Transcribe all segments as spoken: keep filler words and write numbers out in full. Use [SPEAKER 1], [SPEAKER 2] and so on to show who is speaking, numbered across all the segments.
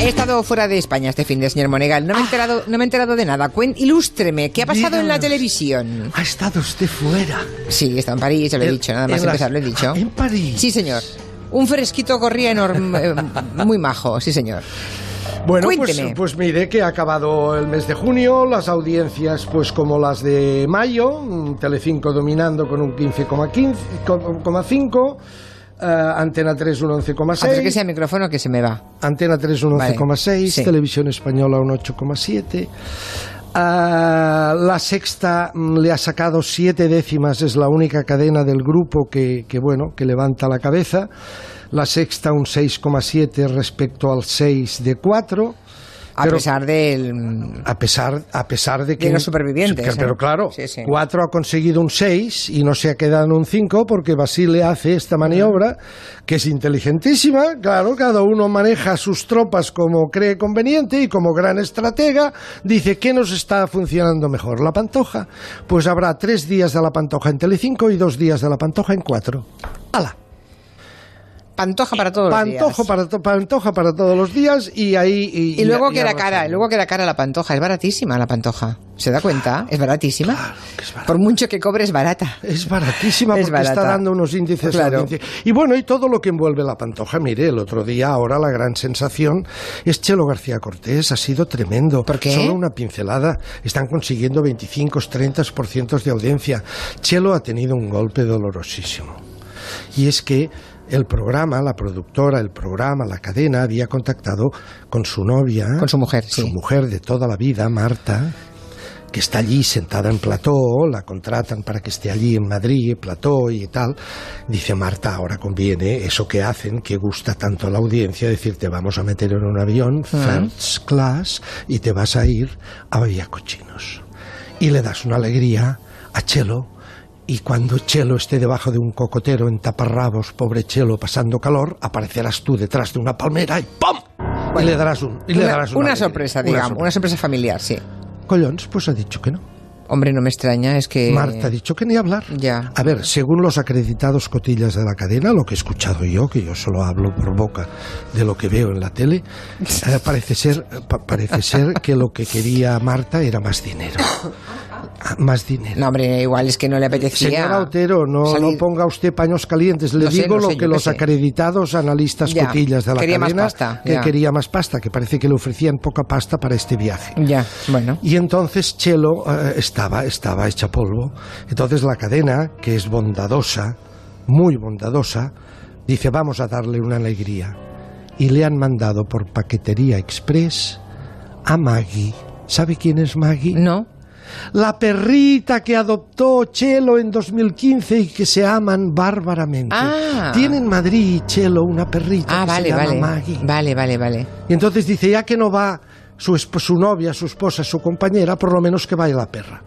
[SPEAKER 1] estado fuera de España este fin de, señor Monegal. No me he enterado, no me he enterado de nada. Cuen, ilústreme, ¿qué ha pasado Díganos. en la televisión?
[SPEAKER 2] ¿Ha estado usted fuera?
[SPEAKER 1] Sí, está en París, se lo he dicho, nada más empezar, las... lo he dicho.
[SPEAKER 2] ¿En París?
[SPEAKER 1] Sí, señor. Un fresquito corría enorme, muy majo, sí, señor.
[SPEAKER 2] Bueno, pues, pues mire que ha acabado el mes de junio, las audiencias pues como las de mayo, Telecinco dominando con un quince coma cinco, uh, Antena tres un once coma seis.
[SPEAKER 1] Acérquese al micrófono que se me va.
[SPEAKER 2] Antena tres un once coma seis, vale. Sí. Televisión Española un ocho coma siete. Uh, la Sexta le ha sacado siete décimas, es la única cadena del grupo que, que bueno, que levanta la cabeza. La Sexta un seis coma siete respecto al seis de cuatro.
[SPEAKER 1] A pero, pesar del...
[SPEAKER 2] A pesar, a pesar de que...
[SPEAKER 1] De los supervivientes.
[SPEAKER 2] Que, pero
[SPEAKER 1] ¿eh?
[SPEAKER 2] claro,
[SPEAKER 1] sí, sí.
[SPEAKER 2] cuatro ha conseguido un seis y no se ha quedado en un cinco porque Basile hace esta maniobra que es inteligentísima. Claro, cada uno maneja sus tropas como cree conveniente y como gran estratega dice ¿qué nos está funcionando mejor? ¿La Pantoja? Pues habrá tres días de La Pantoja en Telecinco y dos días de La Pantoja en cuatro. ¡Hala!
[SPEAKER 1] Pantoja para todos los días.
[SPEAKER 2] Para to, pantoja para todos los días y ahí...
[SPEAKER 1] Y, y luego y, queda y cara, y luego queda cara la Pantoja. Es baratísima la Pantoja. ¿Se da cuenta? Es baratísima.
[SPEAKER 2] Claro que es barata.
[SPEAKER 1] Por mucho que cobre es barata.
[SPEAKER 2] Es baratísima porque
[SPEAKER 1] es barata.
[SPEAKER 2] Está dando unos índices
[SPEAKER 1] claro.
[SPEAKER 2] de audiencia. Y bueno, y todo lo que envuelve la Pantoja. Mire, el otro día, ahora la gran sensación es Chelo García Cortés. Ha sido tremendo.
[SPEAKER 1] ¿Por qué?
[SPEAKER 2] Solo una pincelada. Están consiguiendo veinticinco, treinta por ciento de audiencia. Chelo ha tenido un golpe dolorosísimo. Y es que el programa, la productora, el programa, la cadena, había contactado con su novia.
[SPEAKER 1] Con su mujer,
[SPEAKER 2] su
[SPEAKER 1] sí.
[SPEAKER 2] mujer de toda la vida, Marta, que está allí sentada en plató, la contratan para que esté allí en Madrid, plató y tal. Dice Marta, ahora conviene eso que hacen, que gusta tanto a la audiencia, decirte vamos a meter en un avión, first class, y te vas a ir a Villacochinos. Y le das una alegría a Chelo. Y cuando Chelo esté debajo de un cocotero en taparrabos, pobre Chelo pasando calor, aparecerás tú detrás de una palmera y ¡pum! Bueno, y le darás un y
[SPEAKER 1] una,
[SPEAKER 2] le darás
[SPEAKER 1] una, una sorpresa, digamos, una sorpresa. una sorpresa familiar, sí.
[SPEAKER 2] Collons, pues ha dicho que no.
[SPEAKER 1] Hombre, no me extraña, es que...
[SPEAKER 2] Marta ha dicho que ni hablar.
[SPEAKER 1] Ya.
[SPEAKER 2] A ver, según los acreditados cotillas de la cadena, lo que he escuchado yo, que yo solo hablo por boca de lo que veo en la tele, eh, parece ser, pa, parece ser que lo que quería Marta era más dinero. Más dinero.
[SPEAKER 1] No, hombre, igual es que no le apetecía.
[SPEAKER 2] Señora Otero, no, no ponga usted paños calientes. Le no digo sé, no lo sé, que los sé. acreditados analistas
[SPEAKER 1] ya.
[SPEAKER 2] cotillas de la
[SPEAKER 1] quería
[SPEAKER 2] cadena
[SPEAKER 1] más pasta,
[SPEAKER 2] que
[SPEAKER 1] ya.
[SPEAKER 2] quería más pasta, que parece que le ofrecían poca pasta para este viaje.
[SPEAKER 1] Ya, bueno.
[SPEAKER 2] Y entonces Chelo eh, estaba, estaba hecha polvo. Entonces la cadena, que es bondadosa, muy bondadosa, dice vamos a darle una alegría. Y le han mandado por paquetería express a Maggie. ¿Sabe quién es Maggie?
[SPEAKER 1] No.
[SPEAKER 2] La perrita que adoptó Chelo en dos mil quince y que se aman bárbaramente.
[SPEAKER 1] Ah.
[SPEAKER 2] Tiene en Madrid, Chelo, una perrita
[SPEAKER 1] ah,
[SPEAKER 2] que
[SPEAKER 1] vale,
[SPEAKER 2] se llama
[SPEAKER 1] vale.
[SPEAKER 2] Maggie.
[SPEAKER 1] Vale, vale, vale.
[SPEAKER 2] Y entonces dice, ya que no va su, su novia, su esposa, su compañera, por lo menos que vaya la perra.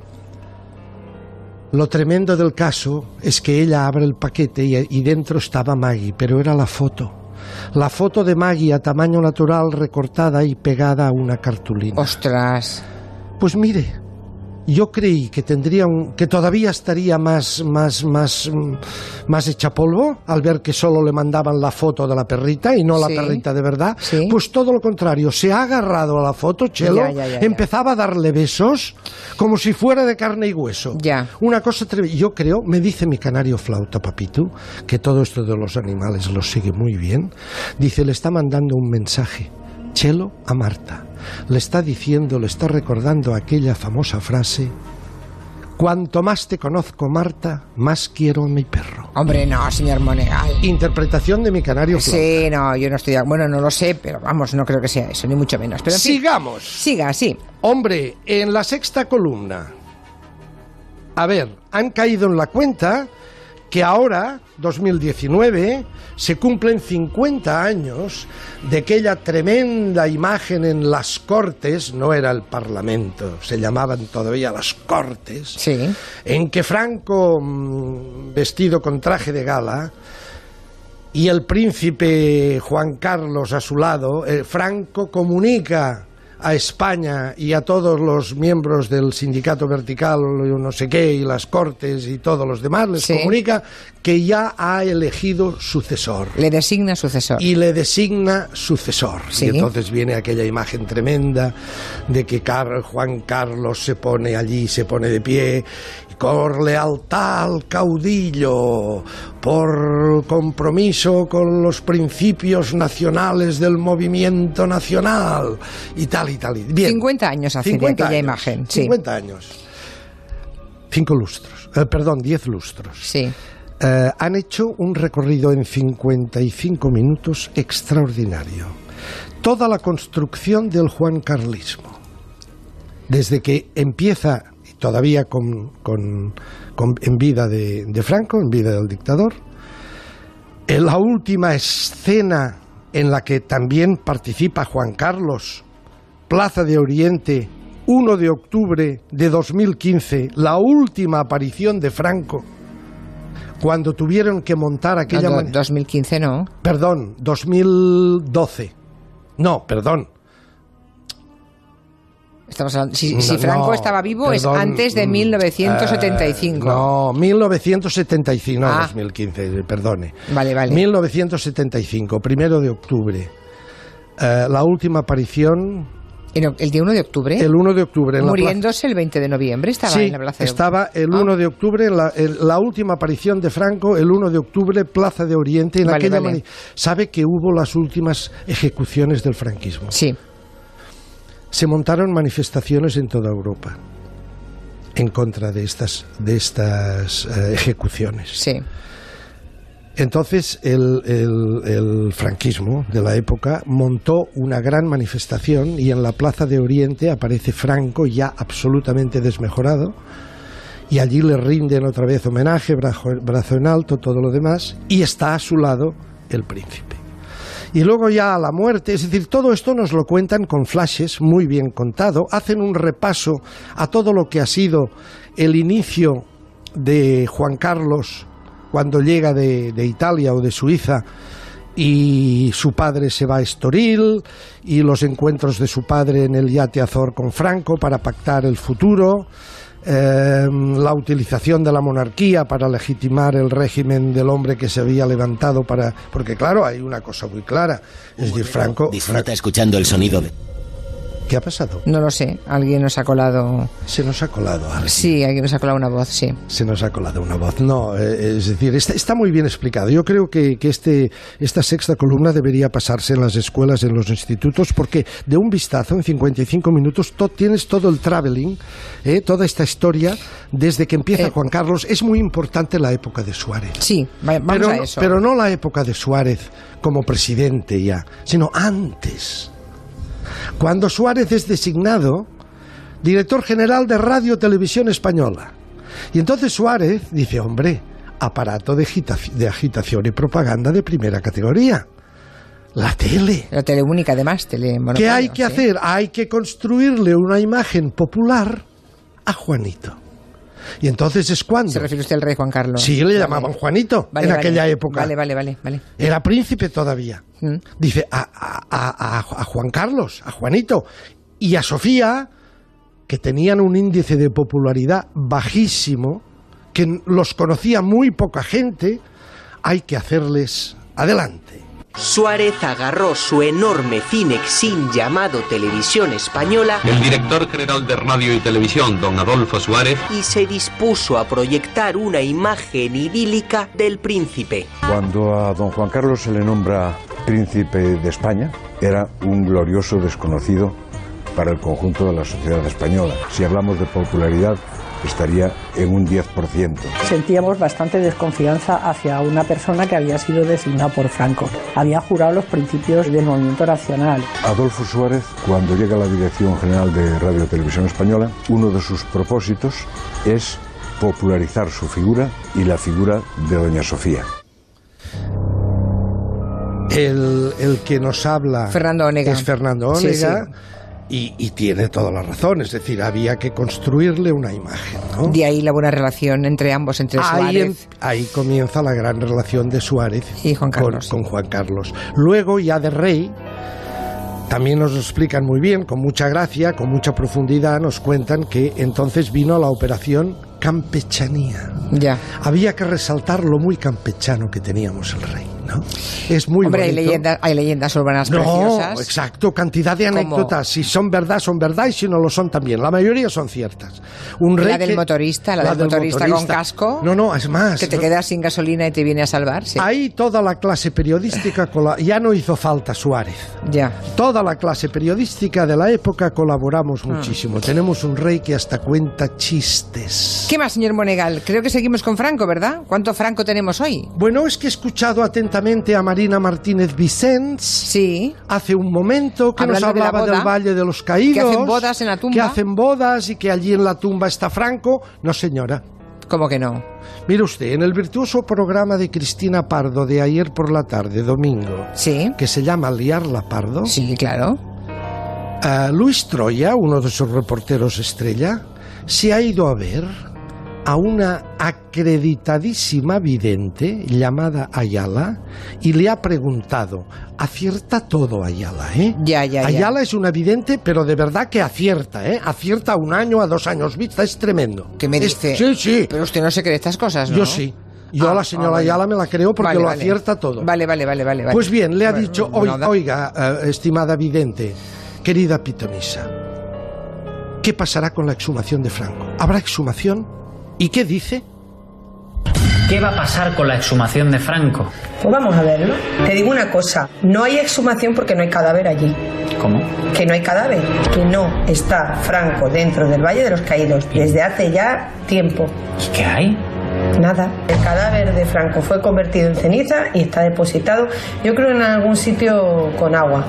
[SPEAKER 2] Lo tremendo del caso es que ella abre el paquete y, y dentro estaba Maggie, pero era la foto. La foto de Maggie a tamaño natural recortada y pegada a una cartulina.
[SPEAKER 1] ¡Ostras!
[SPEAKER 2] Pues mire, yo creí que tendría un, que todavía estaría más, más, más, más hecha polvo al ver que solo le mandaban la foto de la perrita y no la
[SPEAKER 1] sí.
[SPEAKER 2] perrita de verdad.
[SPEAKER 1] Sí.
[SPEAKER 2] Pues todo lo contrario, se ha agarrado a la foto, Chelo,
[SPEAKER 1] ya, ya, ya, ya.
[SPEAKER 2] empezaba a darle besos como si fuera de carne y hueso.
[SPEAKER 1] Ya.
[SPEAKER 2] Una cosa tremenda. Yo creo, me dice mi canario flauta, Papitu, que todo esto de los animales lo sigue muy bien. Dice, le está mandando un mensaje. Chelo a Marta. Le está diciendo, le está recordando aquella famosa frase: cuanto más te conozco, Marta, más quiero a mi perro.
[SPEAKER 1] Hombre, no, señor Monegal.
[SPEAKER 2] Interpretación de mi canario flauta.
[SPEAKER 1] Sí, no, yo no estoy... Bueno, no lo sé, pero vamos, no creo que sea eso, ni mucho menos. Pero en fin,
[SPEAKER 2] sigamos.
[SPEAKER 1] Siga, sí.
[SPEAKER 2] Hombre, en la sexta columna, a ver, han caído en la cuenta que ahora, dos mil diecinueve, se cumplen cincuenta años de aquella tremenda imagen en las Cortes, no era el Parlamento, se llamaban todavía las Cortes,
[SPEAKER 1] sí.
[SPEAKER 2] en que Franco, vestido con traje de gala, y el príncipe Juan Carlos a su lado, eh, Franco comunica a España y a todos los miembros del sindicato vertical, no sé qué, y las Cortes y todos los demás, les sí. comunica que ya ha elegido sucesor.
[SPEAKER 1] Le designa sucesor.
[SPEAKER 2] Y le designa sucesor.
[SPEAKER 1] ¿Sí?
[SPEAKER 2] Y entonces viene aquella imagen tremenda de que Car- Juan Carlos se pone allí, se pone de pie, por lealtad al caudillo, por compromiso con los principios nacionales del movimiento nacional, y tal y tal. Y bien.
[SPEAKER 1] cincuenta años hace de aquella
[SPEAKER 2] años,
[SPEAKER 1] imagen. Sí.
[SPEAKER 2] cincuenta años. Cinco lustros. Eh, perdón, diez lustros.
[SPEAKER 1] Sí.
[SPEAKER 2] Eh, han hecho un recorrido en cincuenta y cinco minutos extraordinario. Toda la construcción del juancarlismo, desde que empieza, todavía con, con, con, en vida de, de Franco, en vida del dictador, en la última escena en la que también participa Juan Carlos, Plaza de Oriente, uno de octubre de dos mil quince, la última aparición de Franco, cuando tuvieron que montar aquella...
[SPEAKER 1] No, dos mil quince no.
[SPEAKER 2] Perdón, dos mil doce. No, perdón.
[SPEAKER 1] Estamos hablando, si,
[SPEAKER 2] No,
[SPEAKER 1] si Franco
[SPEAKER 2] no,
[SPEAKER 1] estaba vivo
[SPEAKER 2] perdón,
[SPEAKER 1] es antes de mil novecientos setenta y cinco.
[SPEAKER 2] Eh, no, mil novecientos setenta y cinco, no,
[SPEAKER 1] Ah.
[SPEAKER 2] dos mil quince, perdone.
[SPEAKER 1] Vale, vale.
[SPEAKER 2] mil novecientos setenta y cinco, primero de octubre. Eh, la última aparición...
[SPEAKER 1] El, el día uno de octubre.
[SPEAKER 2] El uno de octubre. En
[SPEAKER 1] Muriéndose
[SPEAKER 2] la
[SPEAKER 1] el veinte de noviembre. Estaba
[SPEAKER 2] sí,
[SPEAKER 1] en la plaza de...
[SPEAKER 2] estaba el
[SPEAKER 1] Ah.
[SPEAKER 2] uno de octubre, la, el- la última aparición de Franco, el uno de octubre, Plaza de Oriente. En
[SPEAKER 1] Vale,
[SPEAKER 2] aquella
[SPEAKER 1] vale.
[SPEAKER 2] mani- ¿Sabe que hubo las últimas ejecuciones del franquismo?
[SPEAKER 1] Sí.
[SPEAKER 2] Se montaron manifestaciones en toda Europa en contra de estas, de estas eh, ejecuciones.
[SPEAKER 1] Sí.
[SPEAKER 2] Entonces el, el- el franquismo de la época montó una gran manifestación y en la Plaza de Oriente aparece Franco ya absolutamente desmejorado y allí le rinden otra vez homenaje, brazo, brazo en alto, todo lo demás, y está a su lado el príncipe. Y luego ya a la muerte, es decir, todo esto nos lo cuentan con flashes, muy bien contado, hacen un repaso a todo lo que ha sido el inicio de Juan Carlos cuando llega de, de Italia o de Suiza y su padre se va a Estoril y los encuentros de su padre en el yate Azor con Franco para pactar el futuro, eh, la utilización de la monarquía para legitimar el régimen del hombre que se había levantado para... Porque claro, hay una cosa muy clara, es decir, Franco...
[SPEAKER 3] Disfruta escuchando el sonido de...
[SPEAKER 2] ¿Qué ha pasado?
[SPEAKER 1] No lo sé. Alguien nos ha colado...
[SPEAKER 2] Se nos ha colado algo.
[SPEAKER 1] Sí, alguien nos ha colado una voz, sí.
[SPEAKER 2] Se nos ha colado una voz. No, eh, es decir, está, está muy bien explicado. Yo creo que, que este, esta sexta columna debería pasarse en las escuelas, en los institutos, porque de un vistazo, en cincuenta y cinco minutos, to, tienes todo el traveling, eh, toda esta historia, desde que empieza
[SPEAKER 1] Eh.
[SPEAKER 2] Juan Carlos. Es muy importante la época de Suárez.
[SPEAKER 1] Sí, va- vamos
[SPEAKER 2] pero,
[SPEAKER 1] a
[SPEAKER 2] no-
[SPEAKER 1] eso.
[SPEAKER 2] pero no la época de Suárez como presidente ya, sino antes. Cuando Suárez es designado director general de Radio Televisión Española. Y entonces Suárez dice, hombre, aparato de, agita- de agitación y propaganda de primera categoría. La tele.
[SPEAKER 1] La teleúnica, además, tele
[SPEAKER 2] ¿Qué hay que hacer? Hay que construirle una imagen popular a Juanito. Y entonces es cuando...
[SPEAKER 1] ¿Se refiere usted al rey Juan Carlos?
[SPEAKER 2] Sí, le
[SPEAKER 1] Vale.
[SPEAKER 2] llamaban Juanito
[SPEAKER 1] Vale,
[SPEAKER 2] en
[SPEAKER 1] vale.
[SPEAKER 2] aquella época.
[SPEAKER 1] Vale, vale, vale, vale.
[SPEAKER 2] Era príncipe todavía.
[SPEAKER 1] Mm.
[SPEAKER 2] Dice a, a- a- a- a Juan Carlos, a Juanito y a Sofía, que tenían un índice de popularidad bajísimo, que n- los conocía muy poca gente, hay que hacerles adelante.
[SPEAKER 4] Suárez agarró su enorme cinexin llamado Televisión Española
[SPEAKER 5] El director general de Radio y Televisión, don Adolfo Suárez,
[SPEAKER 4] y se dispuso a proyectar una imagen idílica del príncipe.
[SPEAKER 6] Cuando a don Juan Carlos se le nombra príncipe de España, era un glorioso desconocido para el conjunto de la sociedad española. Si hablamos de popularidad, estaría en un diez por ciento.
[SPEAKER 7] Sentíamos bastante desconfianza hacia una persona que había sido designada por Franco. Había jurado los principios del movimiento nacional.
[SPEAKER 6] Adolfo Suárez, cuando llega a la Dirección General de Radio y Televisión Española, uno de sus propósitos es popularizar su figura y la figura de doña Sofía.
[SPEAKER 2] El, el que nos habla
[SPEAKER 1] Fernando Onega.
[SPEAKER 2] es Fernando
[SPEAKER 1] Sí,
[SPEAKER 2] Onega.
[SPEAKER 1] sí.
[SPEAKER 2] Y, y tiene toda la razón, es decir, había que construirle una imagen, ¿no?
[SPEAKER 1] De ahí la buena relación entre ambos, entre
[SPEAKER 2] Ahí, en-
[SPEAKER 1] Suárez
[SPEAKER 2] ahí comienza la gran relación de Suárez
[SPEAKER 1] y Juan
[SPEAKER 2] con,
[SPEAKER 1] Carlos.
[SPEAKER 2] con Juan Carlos. Luego, ya de rey, también nos lo explican muy bien, con mucha gracia, con mucha profundidad, nos cuentan que entonces vino la operación campechanía.
[SPEAKER 1] Ya.
[SPEAKER 2] Había que resaltar lo muy campechano que teníamos el rey, ¿no? Es muy
[SPEAKER 1] Hombre, hay
[SPEAKER 2] bonito.
[SPEAKER 1] leyendas, hay leyendas urbanas
[SPEAKER 2] No,
[SPEAKER 1] preciosas.
[SPEAKER 2] exacto, cantidad de
[SPEAKER 1] ¿Cómo?
[SPEAKER 2] anécdotas. Si son verdad, son verdad, y si no lo son también. La mayoría son ciertas. Un rey
[SPEAKER 1] La del
[SPEAKER 2] que-
[SPEAKER 1] motorista, la, del motorista, con casco.
[SPEAKER 2] No, no, es más.
[SPEAKER 1] Que te
[SPEAKER 2] no-
[SPEAKER 1] quedas sin gasolina y te viene a salvar. Sí.
[SPEAKER 2] Ahí toda la clase periodística, cola- ya no hizo falta Suárez.
[SPEAKER 1] Ya.
[SPEAKER 2] Toda la clase periodística de la época colaboramos
[SPEAKER 1] Ah.
[SPEAKER 2] muchísimo. Tenemos un rey que hasta cuenta chistes.
[SPEAKER 1] ¿Qué más, señor Monegal? Creo que seguimos con Franco, ¿verdad? ¿Cuánto Franco tenemos hoy?
[SPEAKER 2] Bueno, es que he escuchado atentamente a Marina Martínez Vicens
[SPEAKER 1] Sí.
[SPEAKER 2] hace un momento que nos
[SPEAKER 1] Hablando de la
[SPEAKER 2] hablaba
[SPEAKER 1] boda,
[SPEAKER 2] del Valle de los Caídos.
[SPEAKER 1] que hacen bodas en la tumba.
[SPEAKER 2] Que hacen bodas y que allí en la tumba está Franco. No, señora.
[SPEAKER 1] ¿Cómo que no?
[SPEAKER 2] Mire usted, en el virtuoso programa de Cristina Pardo de ayer por la tarde, domingo,
[SPEAKER 1] Sí.
[SPEAKER 2] que se llama Liarla Pardo,
[SPEAKER 1] Sí, claro.
[SPEAKER 2] Uh, Luis Troya, uno de sus reporteros estrella, se ha ido a ver a una acreditadísima vidente llamada Ayala y le ha preguntado, acierta todo Ayala, ¿eh?
[SPEAKER 1] Ya, ya, ya.
[SPEAKER 2] Ayala es una vidente, pero de verdad que acierta, ¿eh? Acierta a un año, a dos años vista, es tremendo.
[SPEAKER 1] ¿Qué me
[SPEAKER 2] Es-
[SPEAKER 1] dice?
[SPEAKER 2] Sí, sí.
[SPEAKER 1] Pero usted no se cree estas cosas, ¿no?
[SPEAKER 2] Yo sí. Yo
[SPEAKER 1] Ah,
[SPEAKER 2] a la señora
[SPEAKER 1] ah, vale.
[SPEAKER 2] Ayala me la creo porque
[SPEAKER 1] Vale,
[SPEAKER 2] lo
[SPEAKER 1] vale.
[SPEAKER 2] acierta todo.
[SPEAKER 1] Vale, vale, vale, vale. vale.
[SPEAKER 2] Pues bien, le ha
[SPEAKER 1] Bueno,
[SPEAKER 2] dicho,
[SPEAKER 1] bueno,
[SPEAKER 2] "Oi-
[SPEAKER 1] da-
[SPEAKER 2] oiga, eh, estimada vidente, querida pitonisa, ¿qué pasará con la exhumación de Franco? ¿Habrá exhumación? ¿Y qué dice?
[SPEAKER 8] ¿Qué va a pasar con la exhumación de Franco?
[SPEAKER 9] Pues vamos a verlo. Te digo una cosa, no hay exhumación porque no hay cadáver allí.
[SPEAKER 8] ¿Cómo?
[SPEAKER 9] Que no hay cadáver, que no está Franco dentro del Valle de los Caídos desde hace ya tiempo.
[SPEAKER 8] ¿Y qué hay?
[SPEAKER 9] Nada. El cadáver de Franco fue convertido en ceniza y está depositado, yo creo, en algún sitio con agua.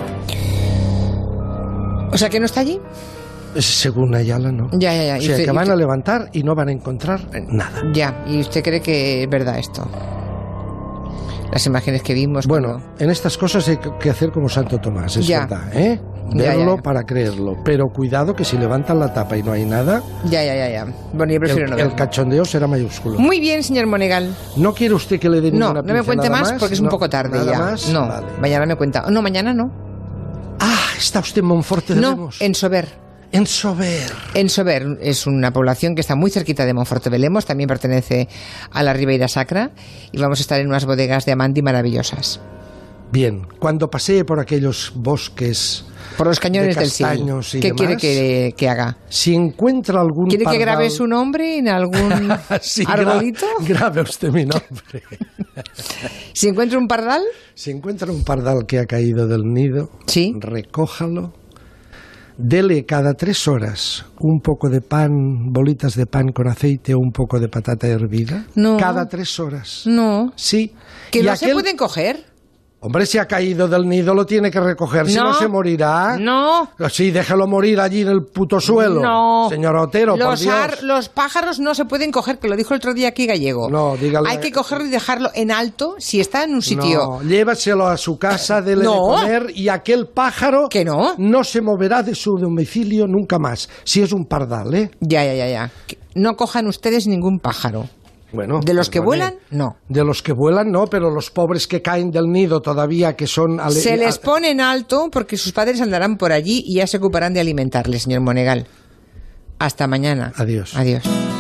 [SPEAKER 1] O sea, que no está allí.
[SPEAKER 2] Según Ayala, no.
[SPEAKER 1] Ya, ya, ya.
[SPEAKER 2] O
[SPEAKER 1] Y
[SPEAKER 2] sea,
[SPEAKER 1] usted-
[SPEAKER 2] que
[SPEAKER 1] y
[SPEAKER 2] van
[SPEAKER 1] usted-
[SPEAKER 2] a levantar y no van a encontrar nada.
[SPEAKER 1] Ya. ¿Y usted cree que es verdad esto? Las imágenes que vimos.
[SPEAKER 2] Bueno,
[SPEAKER 1] cuando-
[SPEAKER 2] en estas cosas hay que hacer como Santo Tomás, es
[SPEAKER 1] Ya.
[SPEAKER 2] verdad, ¿eh?
[SPEAKER 1] Ya, ya,
[SPEAKER 2] Verlo
[SPEAKER 1] ya.
[SPEAKER 2] para creerlo. Pero cuidado que si levantan la tapa y no hay nada,
[SPEAKER 1] Ya, ya, ya, ya. Bueno, yo prefiero
[SPEAKER 2] el,
[SPEAKER 1] no
[SPEAKER 2] el
[SPEAKER 1] verlo.
[SPEAKER 2] cachondeo será mayúsculo.
[SPEAKER 1] Muy bien, señor Monegal.
[SPEAKER 2] ¿No quiere usted que le dé
[SPEAKER 1] No,
[SPEAKER 2] ninguna
[SPEAKER 1] no me cuente
[SPEAKER 2] pincelada
[SPEAKER 1] más porque es un
[SPEAKER 2] No,
[SPEAKER 1] poco tarde
[SPEAKER 2] nada
[SPEAKER 1] ya.
[SPEAKER 2] más.
[SPEAKER 1] No,
[SPEAKER 2] Vale.
[SPEAKER 1] mañana me cuenta. No, mañana no.
[SPEAKER 2] Ah, está usted en Monforte de
[SPEAKER 1] No,
[SPEAKER 2] Lemos.
[SPEAKER 1] en Sober.
[SPEAKER 2] En Sober.
[SPEAKER 1] En Sober es una población que está muy cerquita de Monforte de Lemos, también pertenece a la Ribeira Sacra y vamos a estar en unas bodegas de Amandi maravillosas.
[SPEAKER 2] Bien, cuando pasee por aquellos bosques,
[SPEAKER 1] Por los cañones
[SPEAKER 2] de
[SPEAKER 1] del Sil.
[SPEAKER 2] castaños y
[SPEAKER 1] ¿Qué
[SPEAKER 2] demás,
[SPEAKER 1] quiere que, que haga?
[SPEAKER 2] si encuentra algún
[SPEAKER 1] ¿Quiere que
[SPEAKER 2] pardal-
[SPEAKER 1] grabe su nombre en algún
[SPEAKER 2] Sí, gra-
[SPEAKER 1] arbolito?
[SPEAKER 2] grabe usted mi nombre.
[SPEAKER 1] Si encuentra un pardal,
[SPEAKER 2] Si encuentra un pardal que ha caído del nido,
[SPEAKER 1] Sí.
[SPEAKER 2] recójalo, dele cada tres horas un poco de pan, bolitas de pan con aceite o un poco de patata hervida.
[SPEAKER 1] No.
[SPEAKER 2] Cada tres horas.
[SPEAKER 1] no.
[SPEAKER 2] Sí.
[SPEAKER 1] Que
[SPEAKER 2] Y
[SPEAKER 1] no se
[SPEAKER 2] aquel-
[SPEAKER 1] pueden coger.
[SPEAKER 2] Hombre, si ha caído del nido lo tiene que recoger, si no, se morirá.
[SPEAKER 1] No.
[SPEAKER 2] Sí, déjalo morir allí en el puto suelo.
[SPEAKER 1] No.
[SPEAKER 2] Señor Otero, por
[SPEAKER 1] Los,
[SPEAKER 2] Dios.
[SPEAKER 1] ar- los pájaros no se pueden coger, que lo dijo el otro día aquí Gallego.
[SPEAKER 2] No, dígale-
[SPEAKER 1] Hay que cogerlo y dejarlo en alto si está en un sitio.
[SPEAKER 2] No, llévaselo a su casa, dele
[SPEAKER 1] No.
[SPEAKER 2] de comer y aquel pájaro
[SPEAKER 1] ¿Que no?
[SPEAKER 2] no se moverá de su domicilio nunca más. Si es un pardal, ¿eh?
[SPEAKER 1] Ya, ya, ya, ya. Que no cojan ustedes ningún pájaro.
[SPEAKER 2] Bueno,
[SPEAKER 1] De los que
[SPEAKER 2] perdone.
[SPEAKER 1] vuelan, no.
[SPEAKER 2] De los que vuelan, no, pero los pobres que caen del nido todavía, que son... ale-
[SPEAKER 1] Se les
[SPEAKER 2] a-
[SPEAKER 1] pone en alto porque sus padres andarán por allí y ya se ocuparán de alimentarles, señor Monegal. Hasta mañana.
[SPEAKER 2] Adiós.
[SPEAKER 1] Adiós.